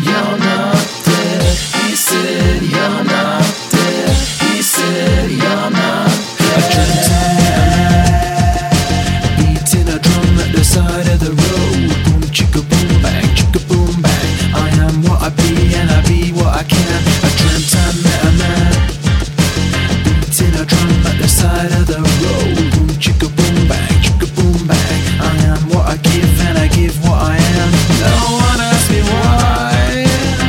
you're not there. He said you're not there. He said you're not there. I dreamt I met a man beating a drum at the side of the road. Boom chicka boom bang, I am what I be and I be what I can. I dreamt I met a man beating a drum at the side of the road. Boom chicka boom bang, I am what I give and I give what I am. No one asks me why,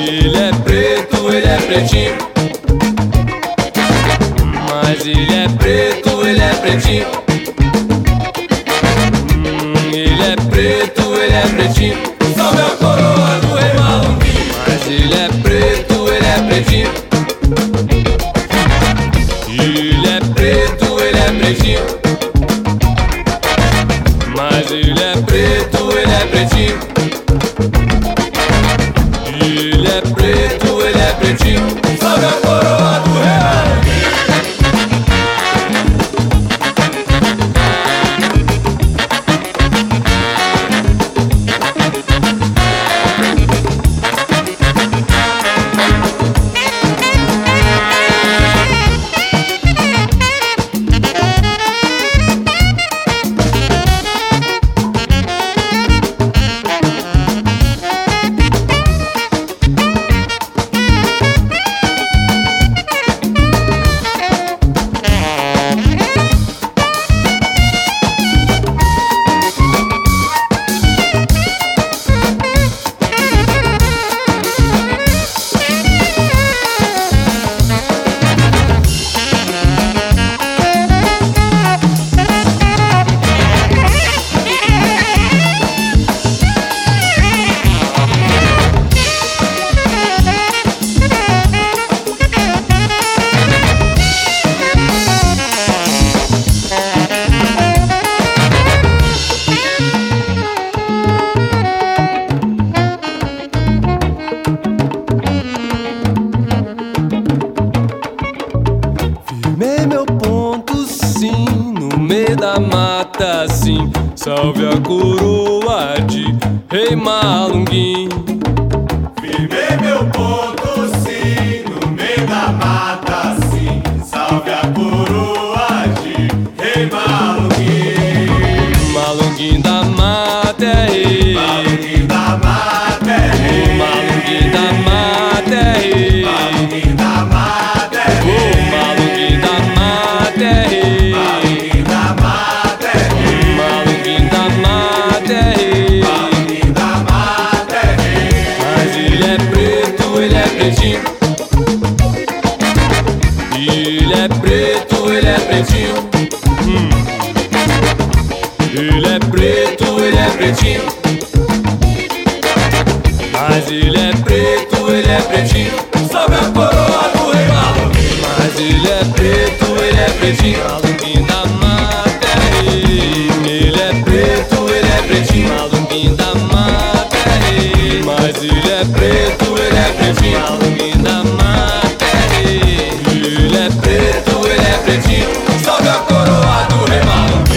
Ele é preto, ele é pretinho. Mas ele é preto, ele é pretinho. Ele é preto, ele é pretinho. Salve a coroa do rei Malunguinho. Mas ele é preto, ele é pretinho. Ele é preto, ele é pretinho. Mas ele é preto, ele é pretinho. Ele é preto, ele é pretinho. Salve a coroa do rei Malunguinho. Salve a coroa de rei Malunguinho. Firmei meu ponto sim, no meio da mata sim. Salve a coroa de rei Malunguinho. Malunguinho da mata é rei. Malunguinho da mata é rei. Malunguinho da mata é rei. Malunguinho da mata é rei. Malunguinho da mata é rei. Malunguinho da mata é rei. Malunguinho da mata é rei. Malunguinho da mata é rei. Mas ele é preto, ele é pretinho. Ele é preto, ele é pretinho. Ele é preto, ele é pretinho. Mas ele é preto, ele é pretinho. Salve a coroa do rei Malunguinho. Mas ele é preto, ele é pretinho. Malunguinho da mata é rei. Ele é preto, ele é pretinho. Malunguinho da mata é rei. Mas ele é preto, ele é pretinho. Malunguinho da mata é rei. Ele é preto, ele é pretinho. Salve a coroa do rei Malunguinho.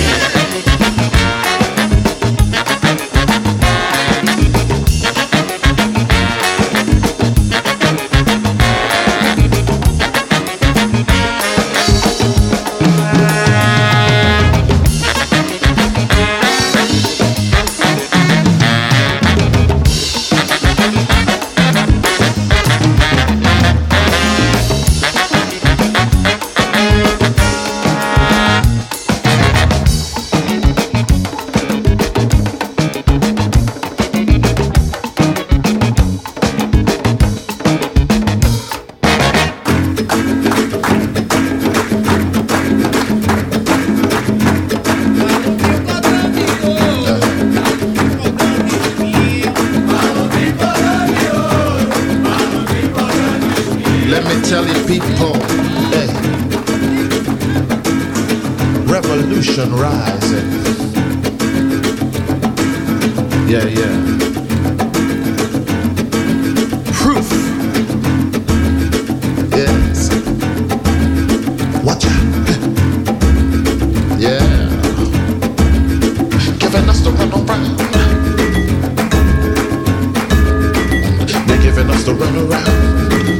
Let me tell you people, hey, revolution rising. Yeah, yeah. Proof. Yes. Watch out. Yeah. Giving us the run around. They're giving us the run around.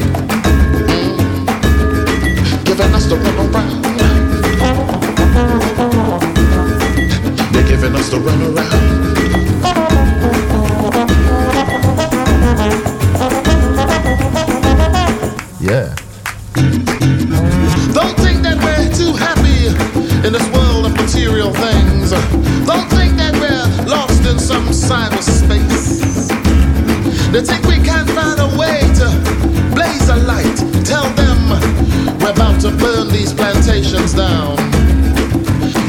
Giving us the run around. They're giving us the run around. Yeah. Don't think that we're too happy in this world of material things. Don't think that we're lost in some cyberspace. They think we can't find a way to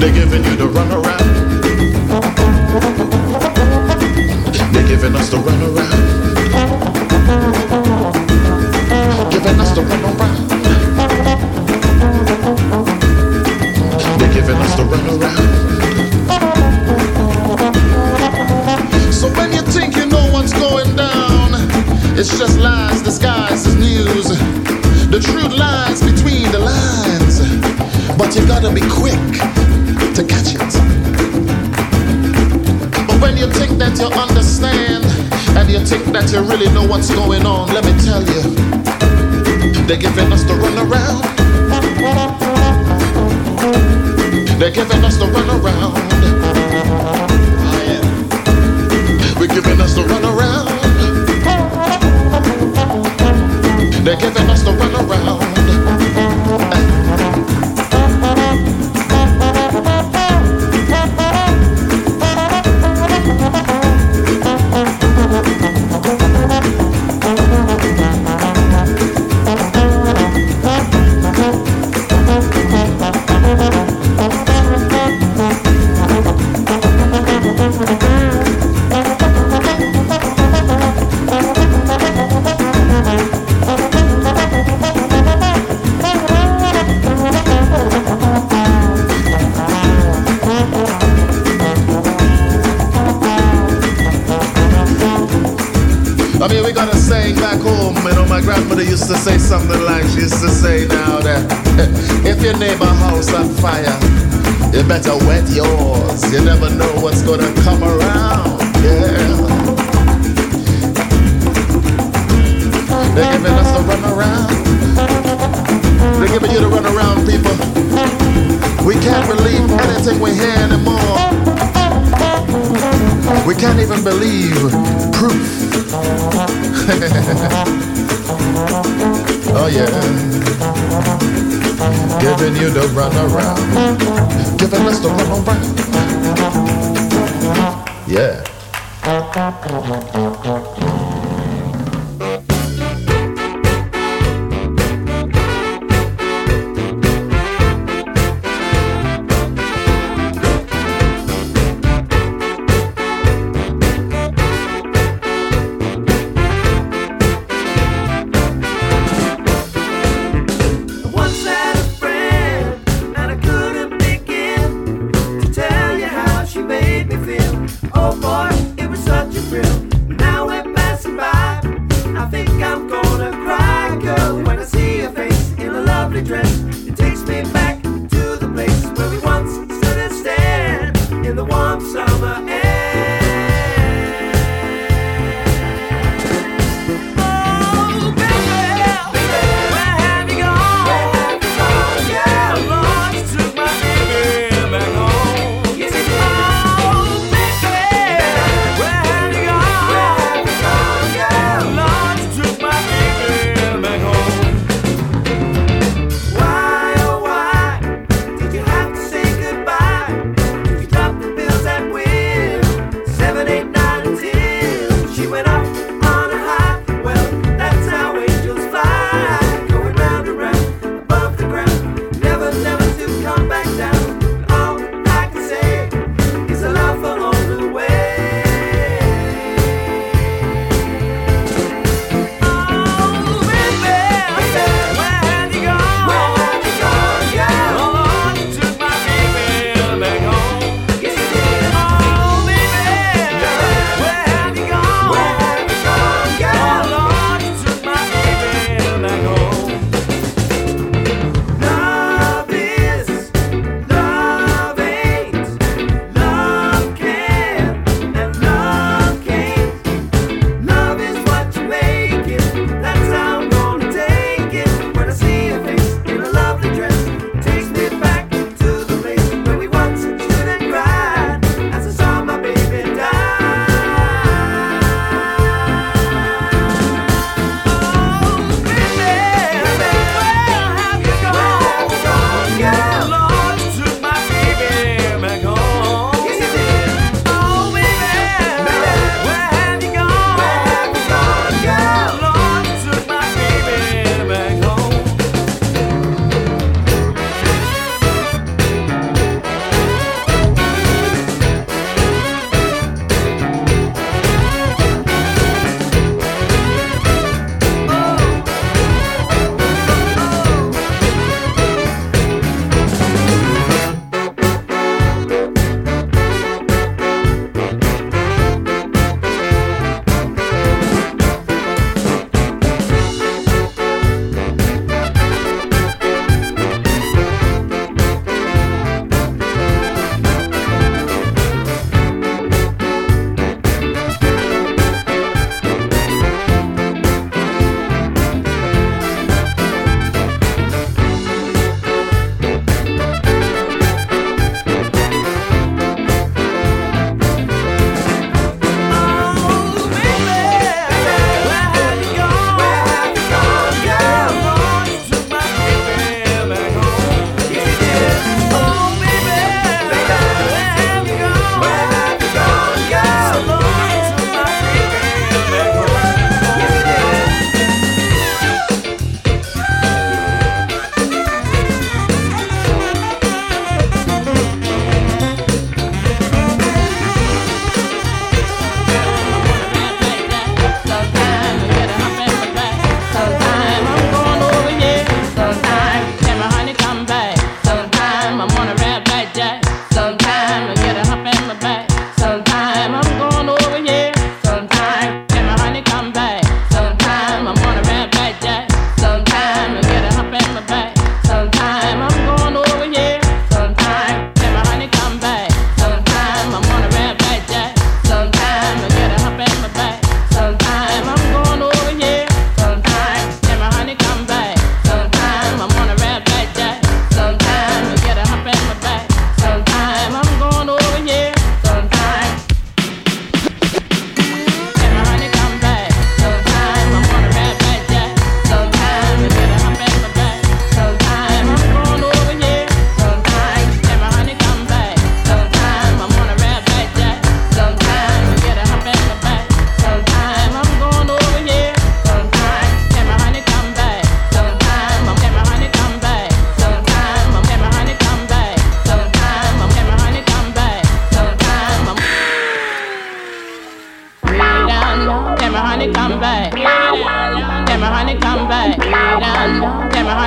They're giving you the runaround. They're giving us the runaround. Giving us the runaround. They're giving us the runaround. So when you think you know what's going down, it's just lies disguised as news. The truth lies between the lines, but you gotta be quick to catch it. But when you think that you understand, and you think that you really know what's going on, let me tell you, they're giving us the runaround. They're giving us the runaround. Oh yeah. We're giving us the runaround. They're giving us the runaround. I mean, we gotta sing back home. You know, my grandmother used to say something like, she used to say now that if your neighbor house on fire, you better wet yours. You never know what's gonna come around. Yeah. They're giving us the runaround. They're giving you the runaround, people. We can't believe anything we hear anymore. We can't even believe proof. Oh yeah. Giving you the runaround. Giving us the runaround. Yeah. Oh boy, it was such a thrill. Now we're back.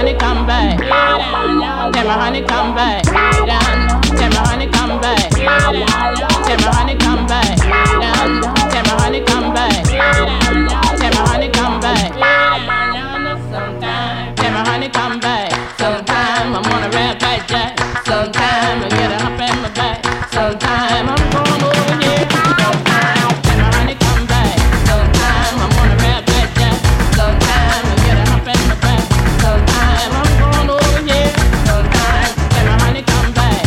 honey come back. Tell my honey come back. Tell my honey come back. Tell my honey come back. Tell my honey come back. Tell my honey come back. Tell my honey come back. Sometime I'm on a red back jack. Sometime I get a hump in my back. Sometime I'm going over here. Sometime tell my honey come back. Sometime I'm on a red back jack. Sometime I get a hump in my back. Sometime I'm going over here. Sometime tell my honey come back.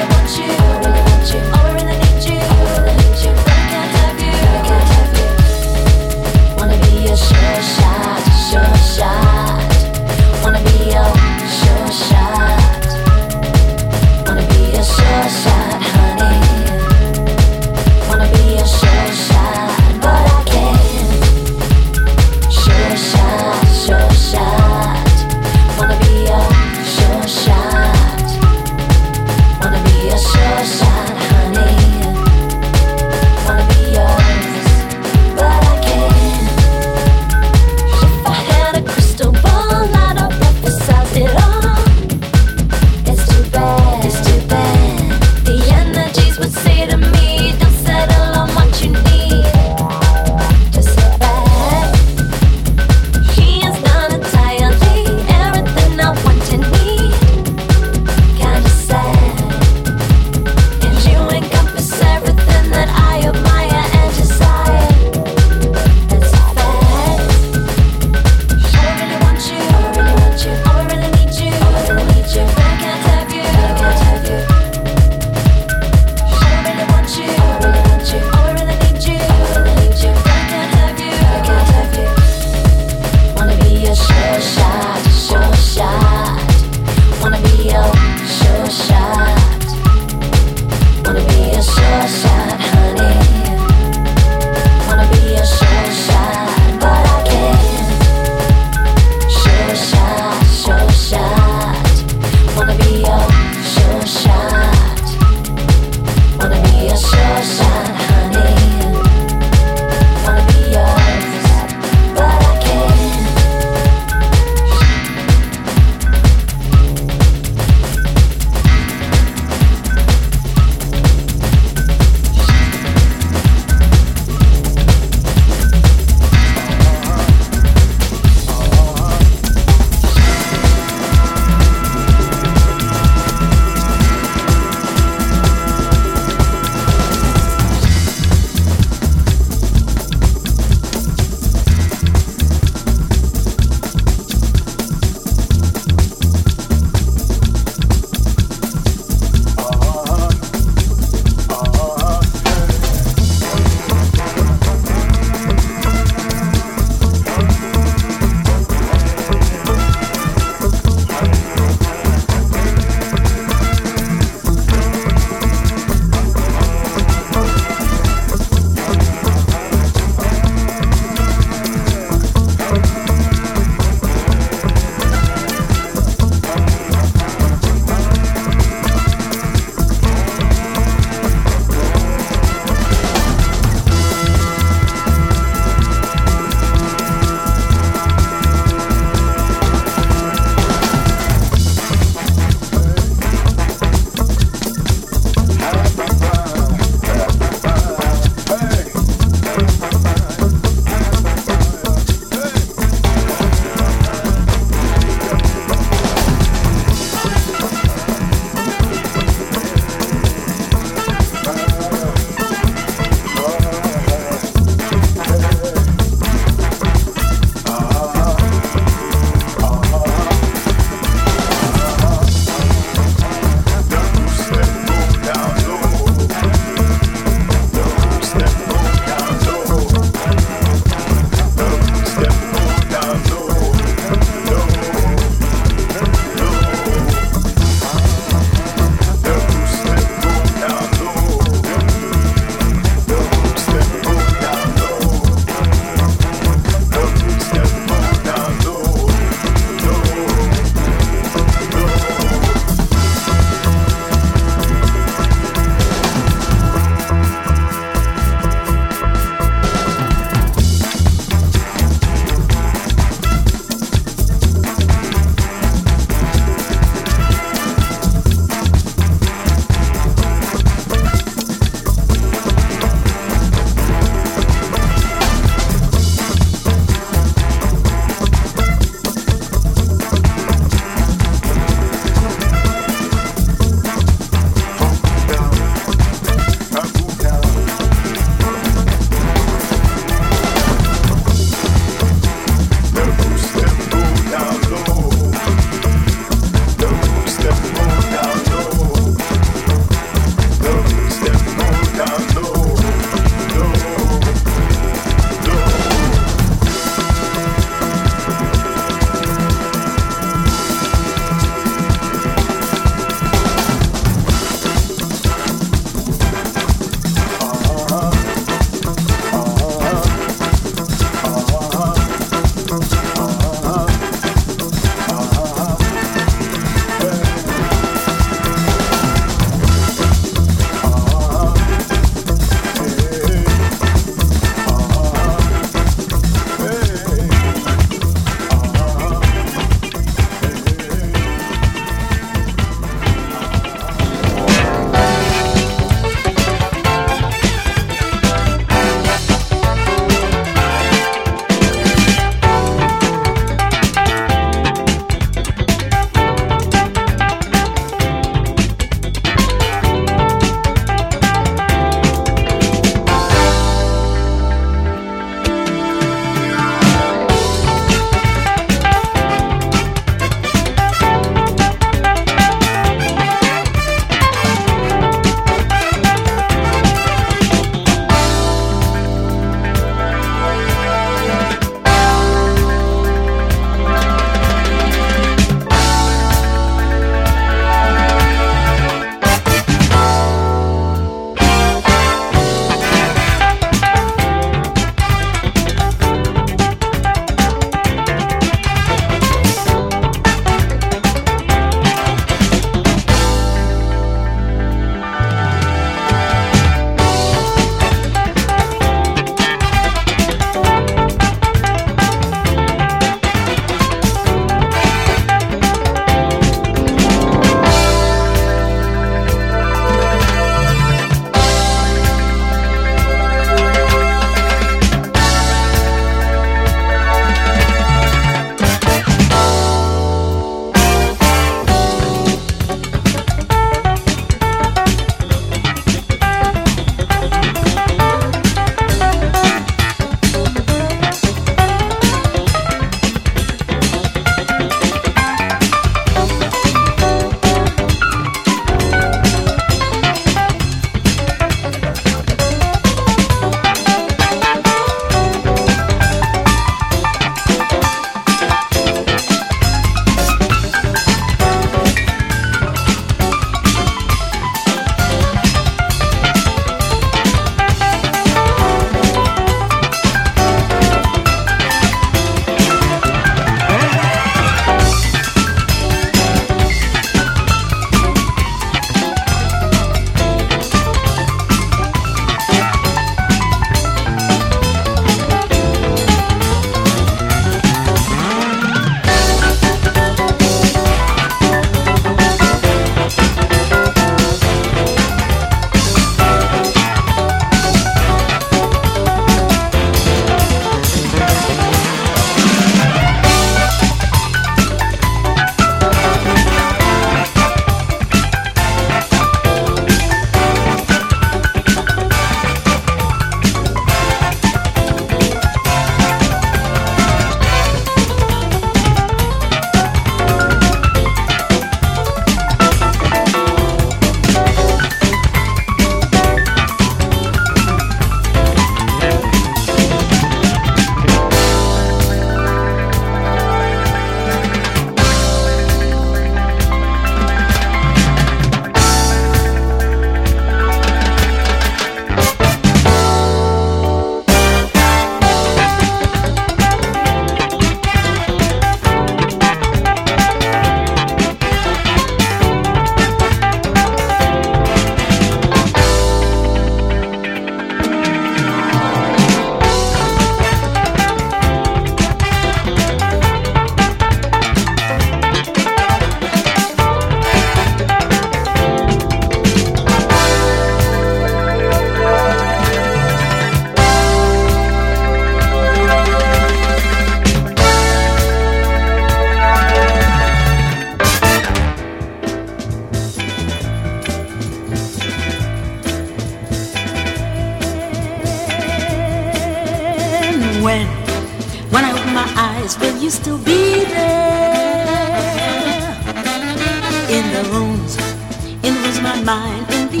eyes, will you still be there? In the rooms, my mind, in the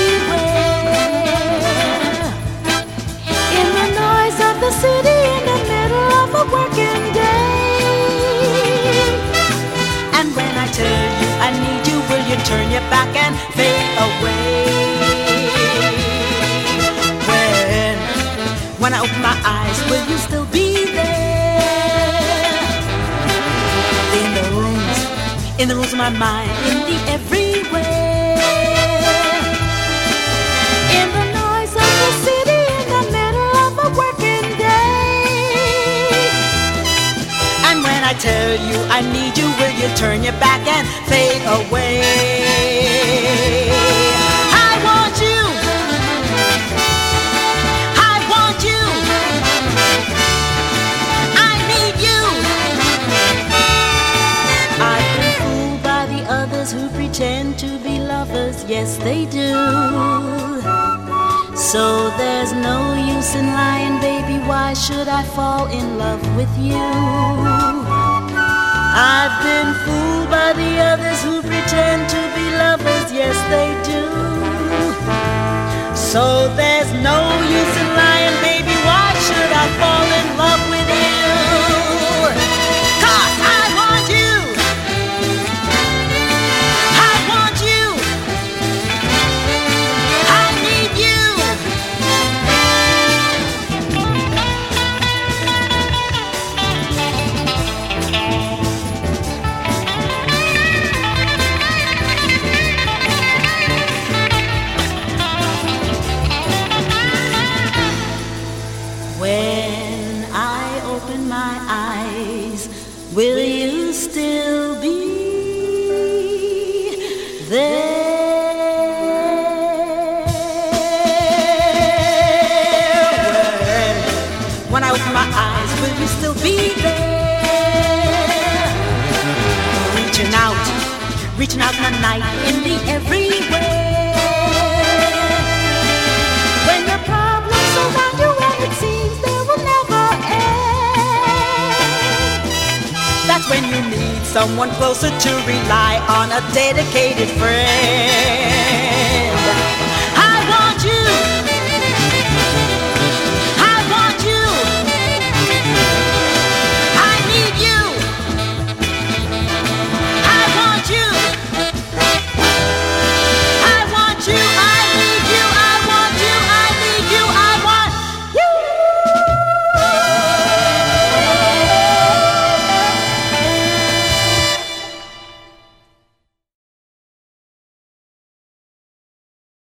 everywhere. In the noise of the city, in the middle of a working day. And when I tell you I need you, will you turn your back and fade away? When I open my eyes, will you still be there? In the rooms of my mind, in the everywhere. In the noise of the city, in the middle of a working day. And when I tell you I need you, will you turn your back and fade away? I want you. I want you. I need you. I've been fooled by the others who pretend to be lovers, yes they do. So there's no use in lying, baby, why should I fall in love with you? I've been fooled by the others who pretend to be lovers, yes they do. So there's no use in lying, baby, why should I fall in love with you? 'Cause I want you. I want you. I need you. When I open my eyes, will you still be there? When I open my eyes, will you still be there? Reaching out in the night, in the everywhere. When your problems surround you and it seems they will never end. That's when you need someone closer to rely on, a dedicated friend.